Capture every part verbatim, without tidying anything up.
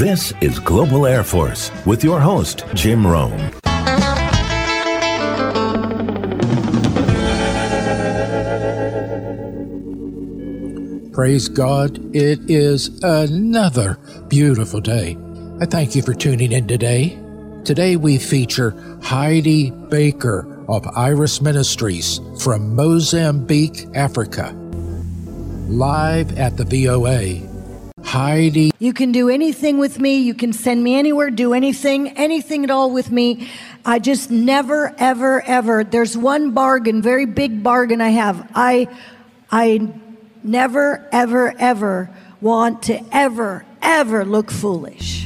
This is Global Air Force with your host, Jim Rome. Praise God, it is another beautiful day. I thank you for tuning in today. Today we feature Heidi Baker of Iris Ministries from Mozambique, Africa. Live at the V O A. Heidi. You can do anything with me. You can send me anywhere, do anything, anything at all with me. I just never, ever, ever. There's one bargain, very big bargain I have. I, I never, ever, ever want to ever, ever look foolish.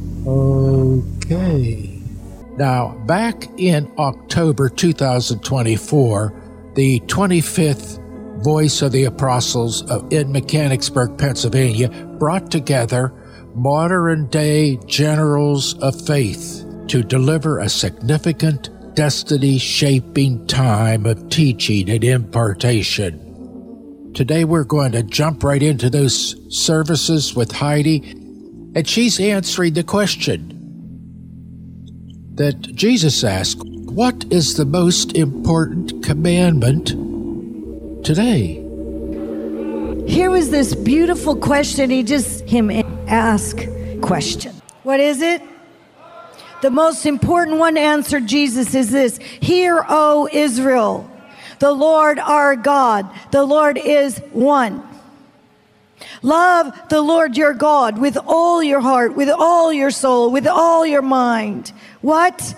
Okay. Now, back in October two thousand twenty-four, the twenty-fifth Voice of the Apostles of, in Mechanicsburg, Pennsylvania, brought together modern-day generals of faith to deliver a significant, destiny-shaping time of teaching and impartation. Today we're going to jump right into those services with Heidi, and she's answering the question that Jesus asked, what is the most important commandment today? Here was this beautiful question. He just, him ask question. What is it? The most important one answered Jesus is this. Hear, O Israel, the Lord our God, the Lord is one. Love the Lord your God with all your heart, with all your soul, with all your mind. What?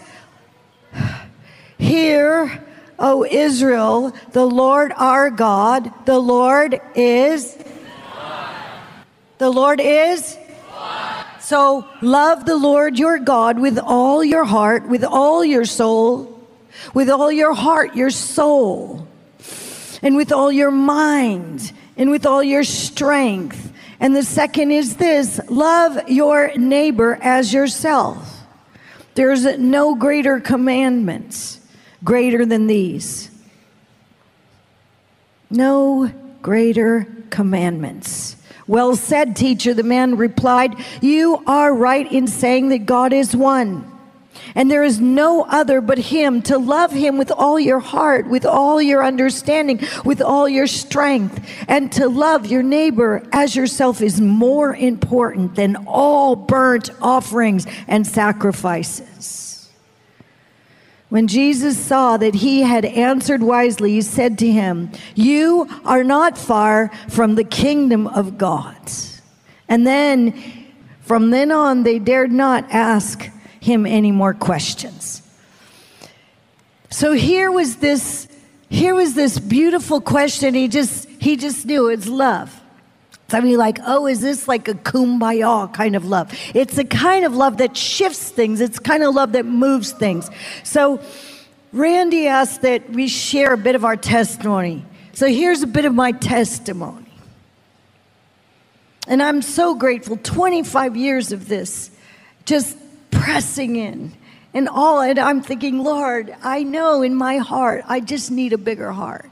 Hear, O Israel, the Lord our God, the Lord is one. The Lord is one. So love the Lord your God with all your heart, with all your soul, with all your heart, your soul, and with all your mind, and with all your strength. And the second is this, love your neighbor as yourself. There's no greater commandments greater than these. No greater commandments. Well said, teacher, the man replied. You are right in saying that God is one, and there is no other but him. To love him with all your heart, with all your understanding, with all your strength, and to love your neighbor as yourself is more important than all burnt offerings and sacrifices. When Jesus saw that he had answered wisely, he said to him, you are not far from the kingdom of God. And then, from then on, they dared not ask him any more questions. So here was this, here was this beautiful question. He just, he just knew it's love. I mean, like, oh, is this like a kumbaya kind of love? It's a kind of love that shifts things. It's kind of love that moves things. So Randy asked that we share a bit of our testimony. So here's a bit of my testimony. And I'm so grateful. twenty-five years of this, just pressing in. And all, and I'm thinking, Lord, I know in my heart, I just need a bigger heart.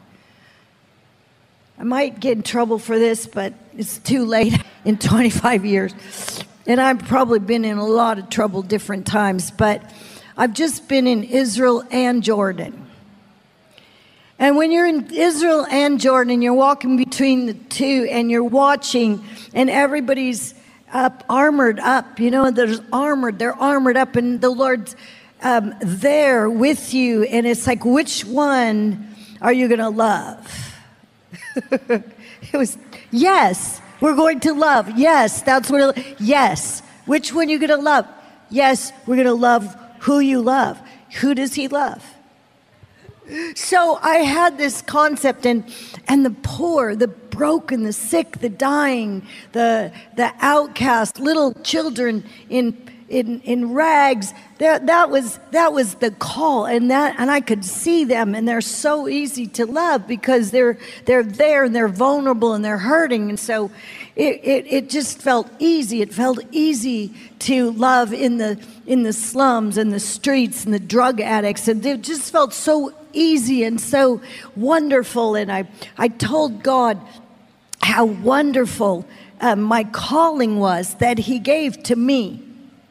I might get in trouble for this, but it's too late in twenty-five years. And I've probably been in a lot of trouble different times, but I've just been in Israel and Jordan. And when you're in Israel and Jordan, and you're walking between the two, and you're watching, and everybody's up, armored up, you know, there's armored, they're armored up, and the Lord's um, there with you, and it's like, which one are you going to love? It was, yes, we're going to love. Yes, that's what, it, yes. Which one are you going to love? Yes, we're going to love who you love. Who does he love? So I had this concept, and and the poor, the broken, the sick, the dying, the the outcast, little children in in in rags. That that was that was the call, and that and I could see them, and they're so easy to love because they're they're there and they're vulnerable and they're hurting, and so it it, it just felt easy. It felt easy to love in the in the slums and the streets and the drug addicts, and it just felt so easy and so wonderful. And I I told God how wonderful uh, my calling was that he gave to me.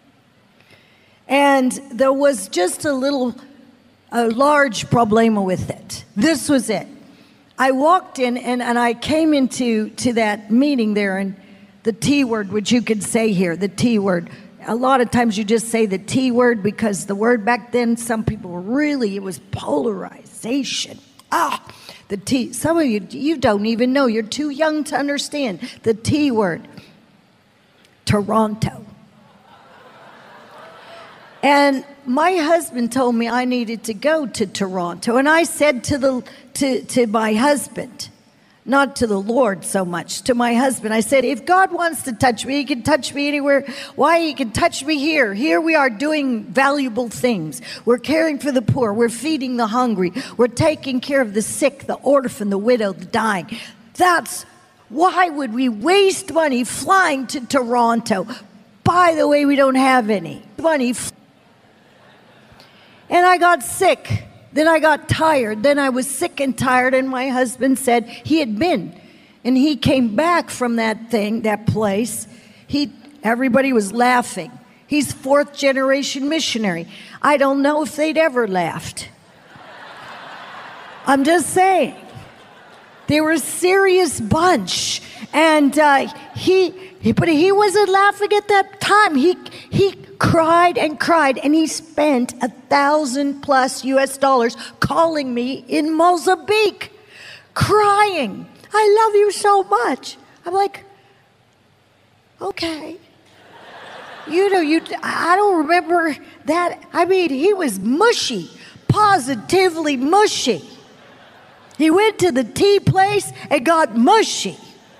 And there was just a little, a large problema with it. This was it. I walked in and, and I came into to that meeting there, and the T word, which you could say here, the T word. A lot of times you just say the T word because the word back then, some people really, it was polarization. Ah, the T. Some of you, you don't even know. You're too young to understand the T word. Toronto. And my husband told me I needed to go to Toronto. And I said to the to, to my husband, not to the Lord so much, to my husband, I said, if God wants to touch me, he can touch me anywhere. Why? He can touch me here. Here we are doing valuable things. We're caring for the poor. We're feeding the hungry. We're taking care of the sick, the orphan, the widow, the dying. That's why would we waste money flying to Toronto? By the way, we don't have any money. And I got sick. Then I got tired. Then I was sick and tired. And my husband said he had been. And he came back from that thing, that place. He, everybody was laughing. He's fourth generation missionary. I don't know if they'd ever laughed. I'm just saying. They were a serious bunch. And uh, he, he, but he wasn't laughing at that time. He, he cried and cried, and he spent a thousand plus U S dollars calling me in Mozambique, crying. I love you so much. I'm like, okay. You know, you. I don't remember that. I mean, he was mushy, positively mushy. He went to the tea place and got mushy.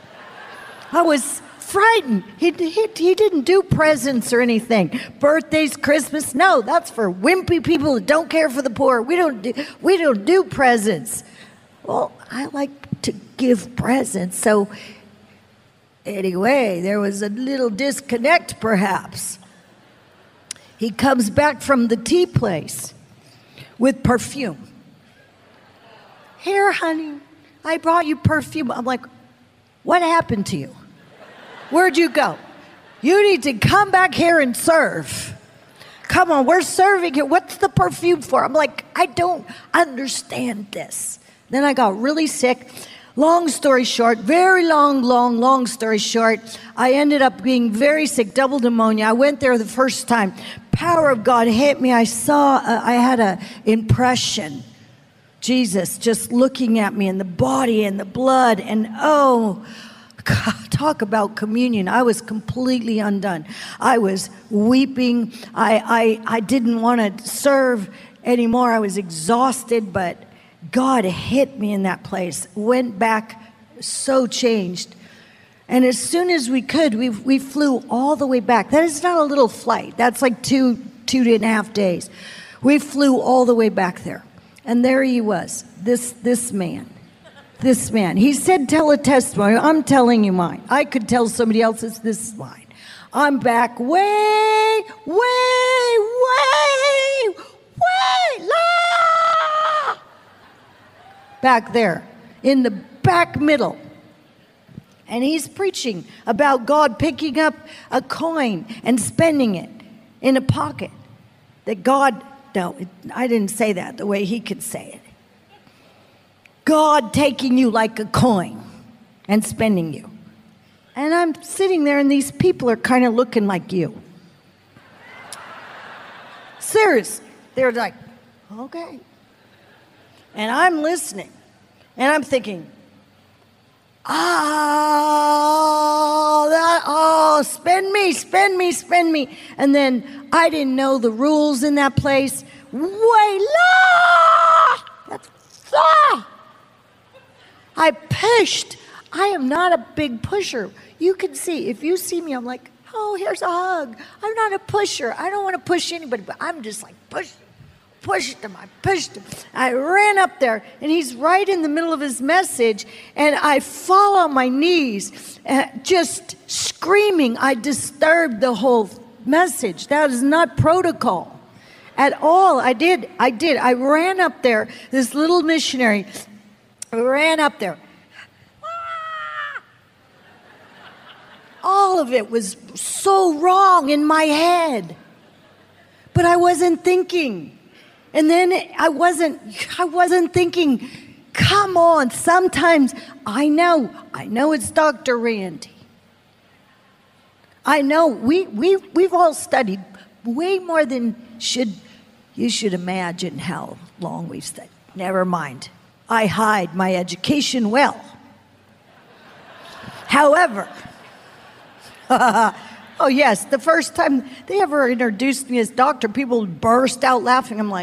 I was frightened. He, he, he didn't do presents or anything. Birthdays, Christmas, no, that's for wimpy people that don't care for the poor. We don't do, we don't do presents. Well, I like to give presents. So anyway, there was a little disconnect perhaps. He comes back from the tea place with perfume. Here, honey, I brought you perfume. I'm like, what happened to you? Where'd you go? You need to come back here and serve. Come on, we're serving here. What's the perfume for? I'm like, I don't understand this. Then I got really sick. Long story short, very long, long, long story short, I ended up being very sick, double pneumonia. I went there the first time. Power of God hit me. I saw, uh, I had an impression. Jesus just looking at me in the body and the blood, and oh, God, talk about communion. I was completely undone. I was weeping. I, I, I didn't want to serve anymore. I was exhausted, but God hit me in that place. Went back so changed. And as soon as we could, we, we flew all the way back. That is not a little flight. That's like two, two and a half days. We flew all the way back there. And there he was, this, this man. This man. He said, tell a testimony. I'm telling you mine. I could tell somebody else's. This is mine. I'm back way, way, way, way, la! Back there in the back middle. And he's preaching about God picking up a coin and spending it in a pocket. That God, no, it, I didn't say that the way he could say it. God taking you like a coin and spending you. And I'm sitting there and these people are kind of looking like you. Seriously. They're like, okay. And I'm listening. And I'm thinking, oh, that, oh, spend me, spend me, spend me. And then I didn't know the rules in that place. Wait, la! That's, ah! I pushed. I am not a big pusher. You can see, if you see me, I'm like, oh, here's a hug. I'm not a pusher. I don't want to push anybody, but I'm just like, push, pushed him. I pushed him. I ran up there, and he's right in the middle of his message, and I fall on my knees, uh, just screaming. I disturbed the whole message. That is not protocol at all. I did. I did. I ran up there, this little missionary, ran up there. All of it was so wrong in my head. But I wasn't thinking. And then I wasn't, I wasn't thinking, come on, sometimes I know, I know it's Doctor Randy. I know, we, we, we've all studied way more than should, you should imagine how long we've studied. Never mind. I hide my education well. However, oh yes, the first time they ever introduced me as doctor, people burst out laughing. I'm like,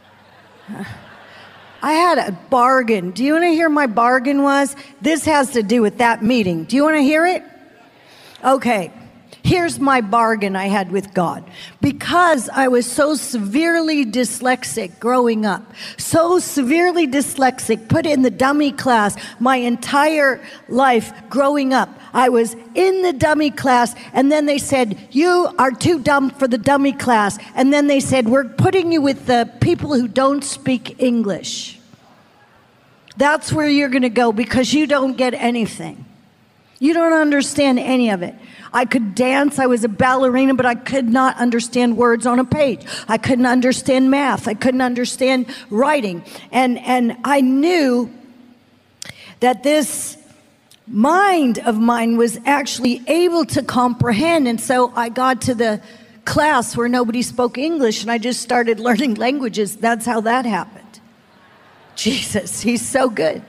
I had a bargain. Do you want to hear my bargain was? This has to do with that meeting. Do you want to hear it? Okay. Here's my bargain I had with God. Because I was so severely dyslexic growing up, so severely dyslexic, put in the dummy class my entire life growing up. I was in the dummy class, and then they said, you are too dumb for the dummy class. And then they said, we're putting you with the people who don't speak English. That's where you're going to go because you don't get anything. You don't understand any of it. I could dance, I was a ballerina, but I could not understand words on a page. I couldn't understand math. I couldn't understand writing. And, and I knew that this mind of mine was actually able to comprehend. And so I got to the class where nobody spoke English, and I just started learning languages. That's how that happened. Jesus, he's so good.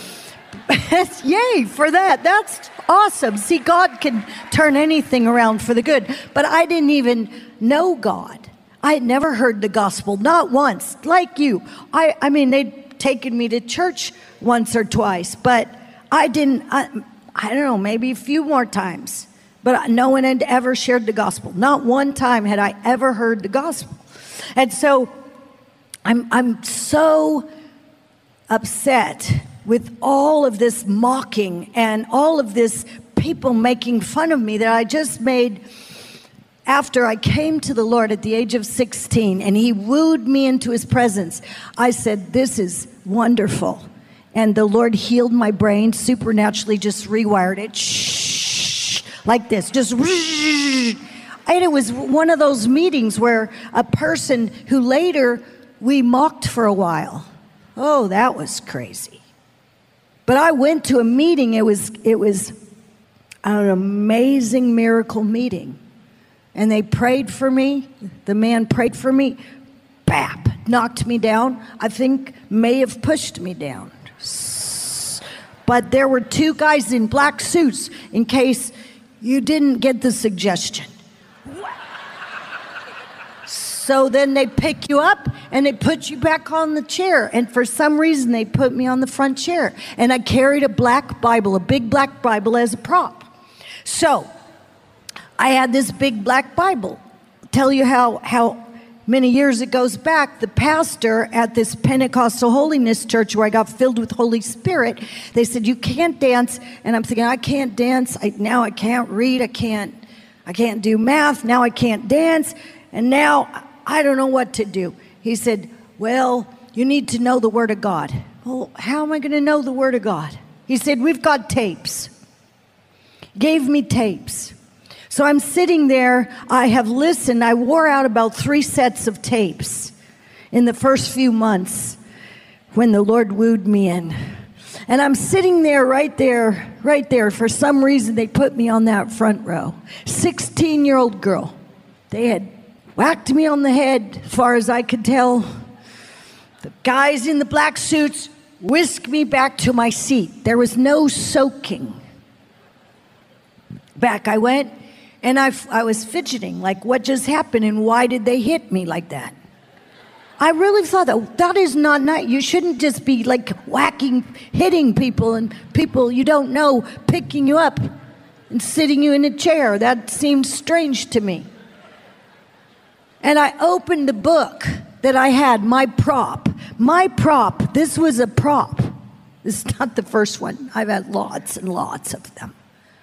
Yay for that. That's awesome. See, God can turn anything around for the good. But I didn't even know God. I had never heard the gospel, not once, like you. I, I mean, they'd taken me to church once or twice, but I didn't, I, I don't know, maybe a few more times. But no one had ever shared the gospel. Not one time had I ever heard the gospel. And so I'm, I'm so upset with all of this mocking and all of this people making fun of me that I just made after I came to the Lord at the age of sixteen and he wooed me into his presence. I said, this is wonderful. And the Lord healed my brain, supernaturally just rewired it, shh, like this, just and it was one of those meetings where a person who later we mocked for a while. Oh, that was crazy. But I went to a meeting. It was it was an amazing miracle meeting. And they prayed for me. The man prayed for me. Bap, knocked me down. I think may have pushed me down. But there were two guys in black suits in case you didn't get the suggestion. So then they pick you up and they put you back on the chair. And for some reason, they put me on the front chair. And I carried a black Bible, a big black Bible as a prop. So I had this big black Bible. I'll tell you how, how many years it goes back. The pastor at this Pentecostal Holiness Church where I got filled with Holy Spirit, they said, you can't dance. And I'm thinking, I can't dance. I, now I can't read. I can't, I can't do math. Now I can't dance. And now I don't know what to do. He said, well, you need to know the Word of God. Well, how am I going to know the Word of God? He said, we've got tapes. Gave me tapes. So I'm sitting there. I have listened. I wore out about three sets of tapes in the first few months when the Lord wooed me in. And I'm sitting there, right there, right there. For some reason, they put me on that front row. sixteen-year-old girl. They had whacked me on the head, as far as I could tell. The guys in the black suits whisked me back to my seat. There was no soaking. Back I went, and I, I was fidgeting, like, what just happened, and why did they hit me like that? I really thought that that is not nice. You shouldn't just be, like, whacking, hitting people, and people you don't know picking you up and sitting you in a chair. That seemed strange to me. And I opened the book that I had, my prop. My prop, this was a prop. This is not the first one. I've had lots and lots of them.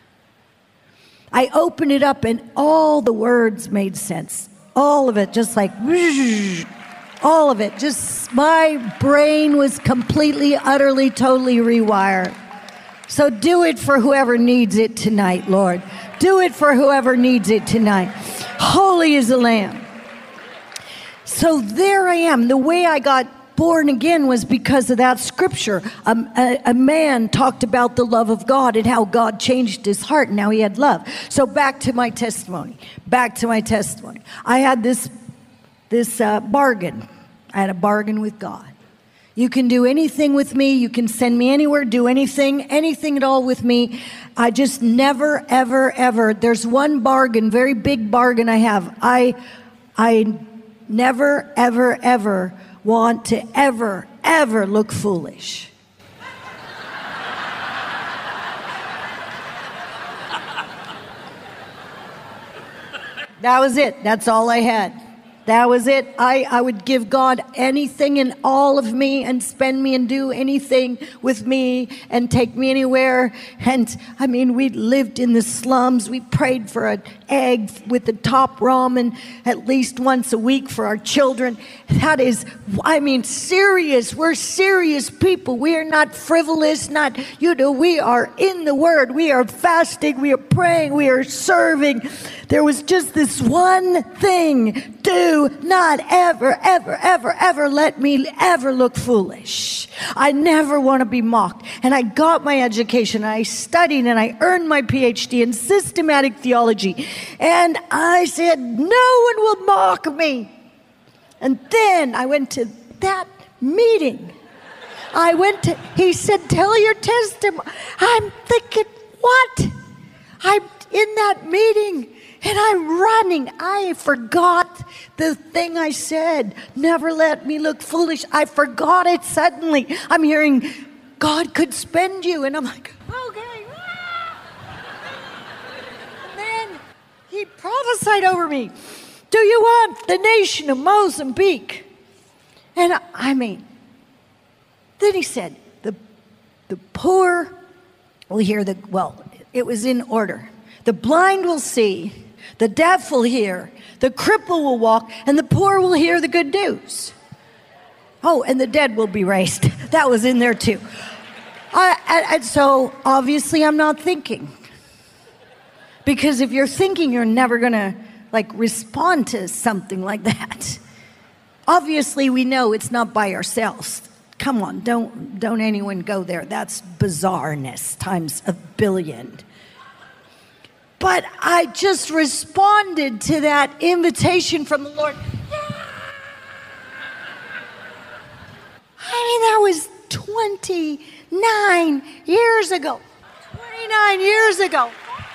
I opened it up and all the words made sense. All of it, just like, all of it. Just, my brain was completely, utterly, totally rewired. So do it for whoever needs it tonight, Lord. Do it for whoever needs it tonight. Holy is the Lamb. So there I am. The way I got born again was because of that scripture. Um, a, a man talked about the love of God and how God changed his heart and now he had love. So back to my testimony. Back to my testimony. I had this, this uh, bargain. I had a bargain with God. You can do anything with me. You can send me anywhere, do anything, anything at all with me. I just never, ever, ever. There's one bargain, very big bargain I have. I, I never, ever, ever want to ever, ever look foolish. That was it. That's all I had. That was it. I, I would give God anything in all of me and spend me and do anything with me and take me anywhere. And I mean, we lived in the slums. We prayed for an egg with the top ramen at least once a week for our children. That is, I mean, serious. We're serious people. We are not frivolous, not, you know, we are in the Word. We are fasting. We are praying. We are serving. There was just this one thing. Do not ever, ever, ever, ever let me ever look foolish. I never want to be mocked. And I got my education. And I studied and I earned my P H D in systematic theology. And I said, no one will mock me. And then I went to that meeting. I went to, he said, tell your testimony. I'm thinking, what? I'm in that meeting. And I'm running. I forgot the thing I said. Never let me look foolish. I forgot it suddenly. I'm hearing, God could spend you. And I'm like, okay. And then he prophesied over me. Do you want the nation of Mozambique? And I, I mean, then he said, the, the poor will hear the, well, it was in order. The blind will see. The deaf will hear, the cripple will walk, and the poor will hear the good news. Oh, and the dead will be raised. That was in there too. I, and, and so, obviously, I'm not thinking. Because if you're thinking, you're never going to, like, respond to something like that. Obviously, we know it's not by ourselves. Come on, don't, don't anyone go there. That's bizarreness times a billion. But I just responded to that invitation from the Lord. I mean, that was twenty-nine years ago. twenty-nine years ago.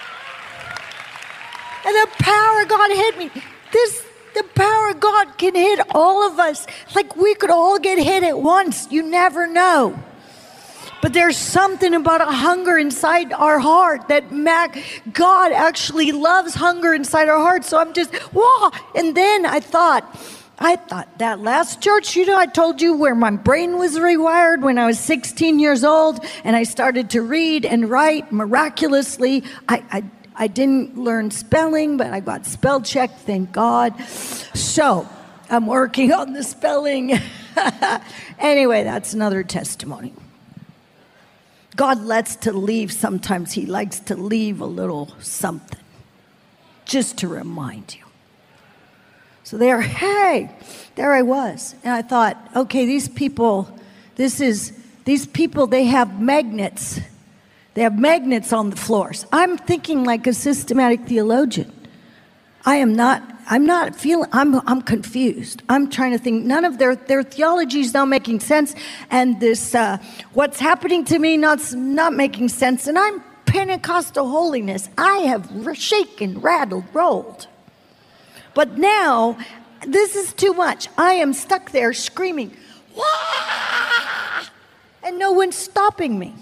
And the power of God hit me. This, the power of God can hit all of us. Like we could all get hit at once. You never know. But there's something about a hunger inside our heart that Mac, God actually loves hunger inside our heart. So I'm just, whoa. And then I thought, I thought that last church, you know, I told you where my brain was rewired when I was sixteen years old and I started to read and write miraculously. I, I, I didn't learn spelling, but I got spell check, thank God. So I'm working on the spelling. Anyway, that's another testimony. God lets to leave. Sometimes he likes to leave a little something just to remind you. So there, hey, there I was. And I thought, okay, these people, this is, these people, they have magnets. They have magnets on the floors. I'm thinking like a systematic theologian. I am not, I'm not feeling, I'm, I'm confused. I'm trying to think, none of their, their theology is not making sense. And this, uh, what's happening to me, not, not making sense. And I'm Pentecostal holiness. I have shaken, rattled, rolled. But now, this is too much. I am stuck there screaming, wah! And no one's stopping me.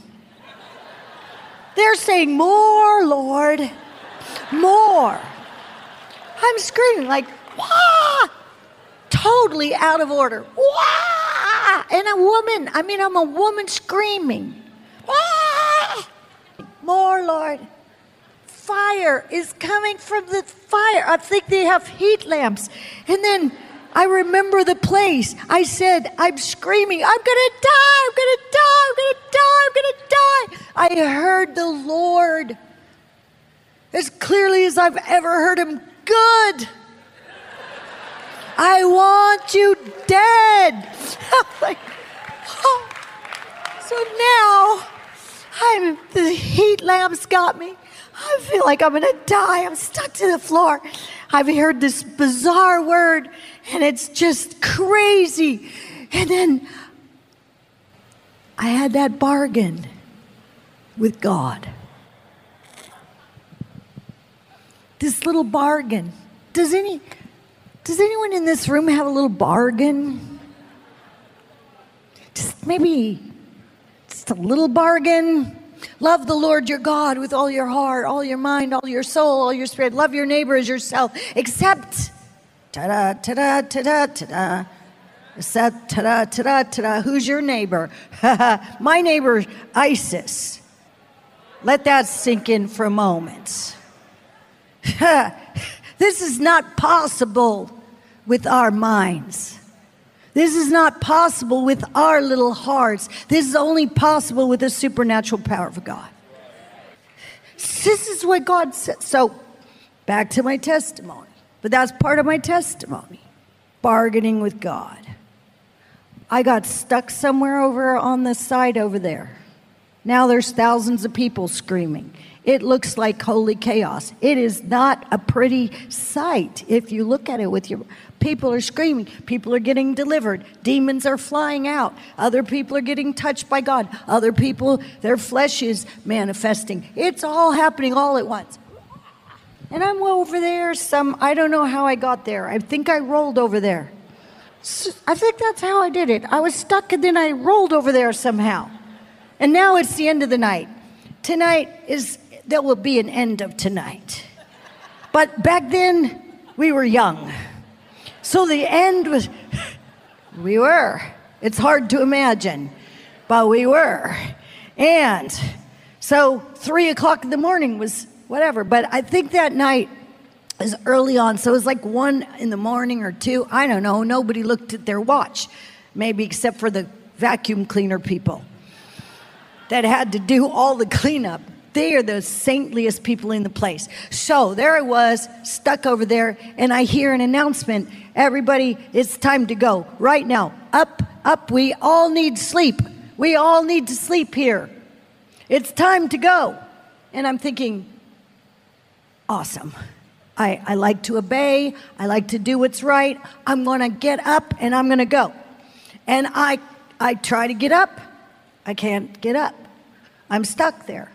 They're saying, more, Lord, more. I'm screaming like, wah! Totally out of order. Wah! And a woman, I mean, I'm a woman screaming. Wah! More, Lord. Fire is coming from the fire. I think they have heat lamps. And then I remember the place. I said, I'm screaming, I'm going to die, I'm going to die, I'm going to die, I'm going to die. I heard the Lord as clearly as I've ever heard him. Good. I want you dead. I'm like, oh. So now, I'm, the heat lamp's got me. I feel like I'm going to die. I'm stuck to the floor. I've heard this bizarre word, and it's just crazy. And then I had that bargain with God. This little bargain. Does any, does anyone in this room have a little bargain? Just maybe just a little bargain. Love the Lord your God with all your heart, all your mind, all your soul, all your spirit. Love your neighbor as yourself. Except, ta-da, ta-da, ta-da, ta-da. Except, ta-da, ta-da, ta-da. Who's your neighbor? My neighbor, ISIS. Let that sink in for a moment. This is not possible with our minds. This is not possible with our little hearts. This is only possible with the supernatural power of God. This is what God said. So, back to my testimony. But that's part of my testimony. Bargaining with God. I got stuck somewhere over on the side over there. Now there's thousands of people screaming. It looks like holy chaos. It is not a pretty sight if you look at it with your... People are screaming. People are getting delivered. Demons are flying out. Other people are getting touched by God. Other people, their flesh is manifesting. It's all happening all at once. And I'm over there some... I don't know how I got there. I think I rolled over there. I think that's how I did it. I was stuck and then I rolled over there somehow. And now it's the end of the night. Tonight is... There will be an end of tonight. But back then, we were young. So the end was, we were. It's hard to imagine, but we were. And so three o'clock in the morning was whatever. But I think that night was early on. So it was like one in the morning or two. I don't know. Nobody looked at their watch, maybe except for the vacuum cleaner people that had to do all the cleanup. They are the saintliest people in the place. So there I was, stuck over there, and I hear an announcement. Everybody, it's time to go. Right now. Up, up. We all need sleep. We all need to sleep here. It's time to go. And I'm thinking, awesome. I, I like to obey. I like to do what's right. I'm going to get up, and I'm going to go. And I, I try to get up. I can't get up. I'm stuck there.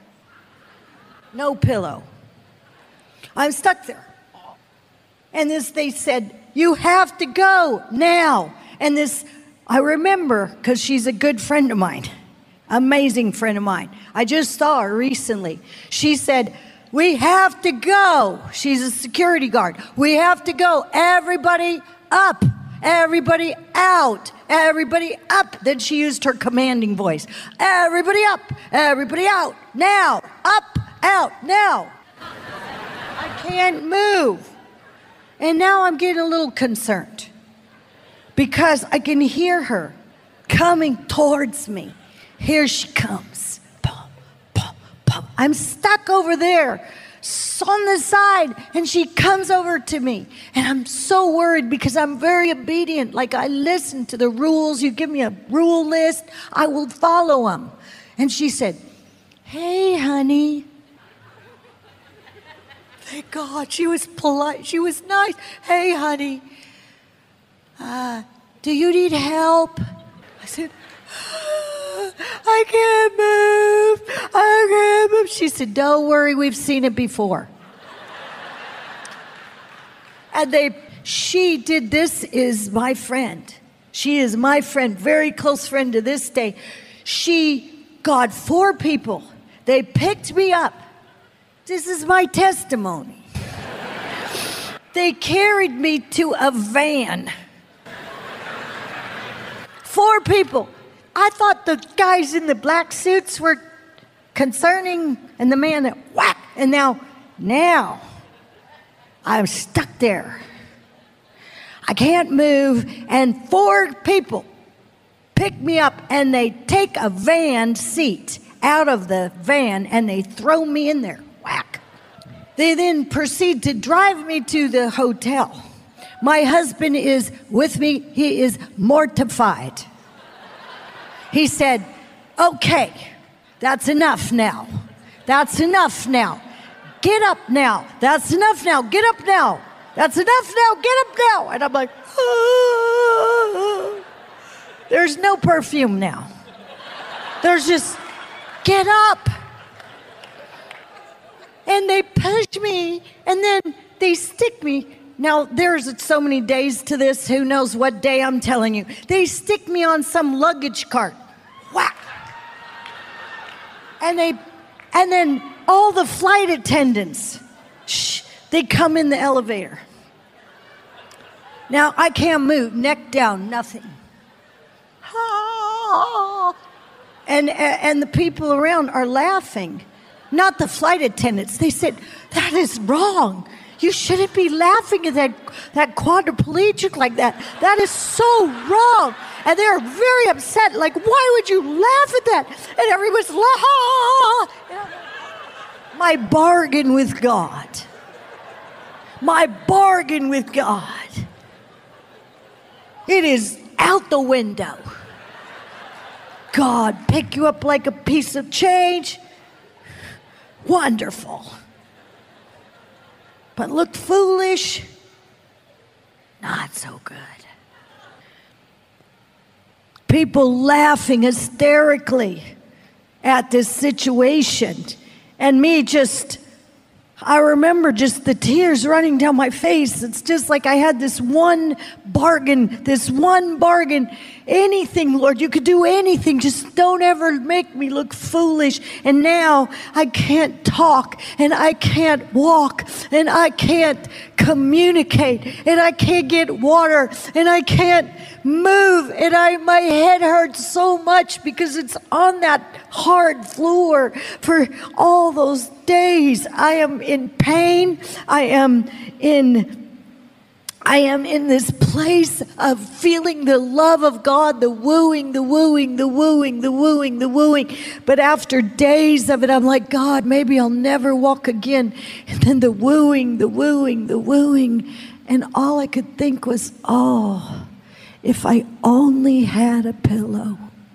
No pillow. I'm stuck there. And this, they said, you have to go now. And this, I remember, because she's a good friend of mine, amazing friend of mine. I just saw her recently. She said, we have to go. She's a security guard. We have to go. Everybody up. Everybody out. Everybody up. Then she used her commanding voice. Everybody up. Everybody out. Now. Up. Out, now. I can't move. And now I'm getting a little concerned because I can hear her coming towards me. Here she comes. Pum, pum, pum. I'm stuck over there on the side, and she comes over to me. And I'm so worried because I'm very obedient. Like I listen to the rules. You give me a rule list, I will follow them. And she said, hey, honey. Thank God, she was polite. She was nice. Hey, honey, uh, do you need help? I said, I can't move. I can't move. She said, don't worry, we've seen it before. And they, she did, this is my friend. She is my friend, very close friend to this day. She got four people. They picked me up. This is my testimony. They carried me to a van. Four people. I thought the guys in the black suits were concerning, and the man that whack. And now, now, I'm stuck there. I can't move, and four people pick me up, and they take a van seat out of the van, and they throw me in there. Whack. They then proceed to drive me to the hotel. My husband is with me. He is mortified. He said, okay, that's enough now. That's enough now. Get up now. That's enough now. Get up now. That's enough now. Get up now. And I'm like, oh. There's no perfume now. There's just, get up. And they push me, and then they stick me. Now, there's so many days to this. Who knows what day I'm telling you. They stick me on some luggage cart. Whack. And they, and then all the flight attendants, shh, they come in the elevator. Now, I can't move, neck down, nothing. And, and the people around are laughing. Not the flight attendants. They said, that is wrong. You shouldn't be laughing at that, that quadriplegic like that. That is so wrong. And they're very upset. Like, why would you laugh at that? And everyone's laughing. My bargain with God. My bargain with God. It is out the window. God pick you up like a piece of change. Wonderful. But looked foolish. Not so good. People laughing hysterically at this situation. And me just, I remember just the tears running down my face. It's just like I had this one bargain, this one bargain. Anything, Lord, you could do anything. Just don't ever make me look foolish. And now I can't talk, and I can't walk, and I can't communicate, and I can't get water, and I can't move. And I, my head hurts so much because it's on that hard floor for all those days. I am in pain. I am in I am in this place of feeling the love of God, the wooing, the wooing, the wooing, the wooing, the wooing. But after days of it, I'm like, God, maybe I'll never walk again. And then the wooing, the wooing, the wooing. And all I could think was, oh, if I only had a pillow.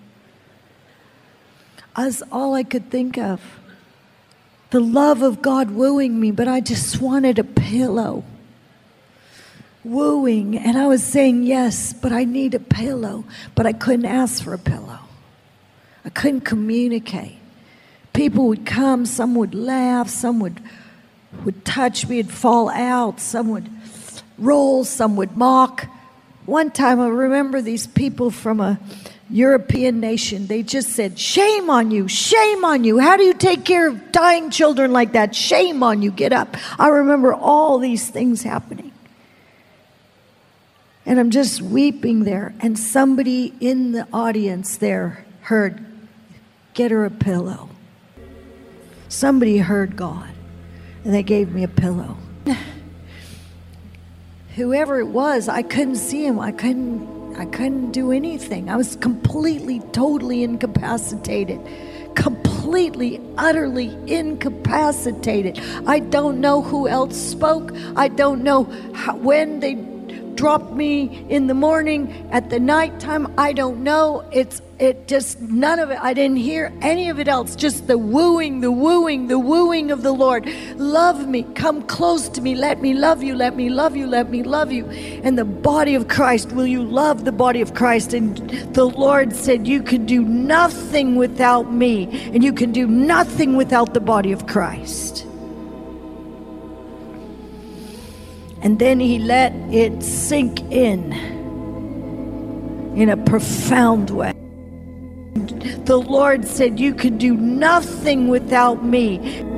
That's all I could think of. The love of God wooing me, but I just wanted a pillow. Wooing, and I was saying yes, but I need a pillow. But I couldn't ask for a pillow. I couldn't communicate. People would come, some would laugh, some would would touch me and fall out, some would roll, some would mock. One time I remember these people from a European nation, they just said, shame on you, shame on you. How do you take care of dying children like that? Shame on you, get up. I remember all these things happening. And I'm just weeping there. And somebody in the audience there heard, get her a pillow. Somebody heard God. And they gave me a pillow. Whoever it was, I couldn't see him. I couldn't, I couldn't do anything. I was completely, totally incapacitated. Completely, utterly incapacitated. I don't know who else spoke. I don't know how, when they dropped me in the morning, at the nighttime. I don't know. It's it just none of it. I didn't hear any of it else. Just the wooing, the wooing, the wooing of the Lord. Love me. Come close to me. Let me love you. Let me love you. Let me love you. And the body of Christ. Will you love the body of Christ? And the Lord said, you can do nothing without me, and you can do nothing without the body of Christ. And then he let it sink in, in a profound way. The Lord said, you can do nothing without me.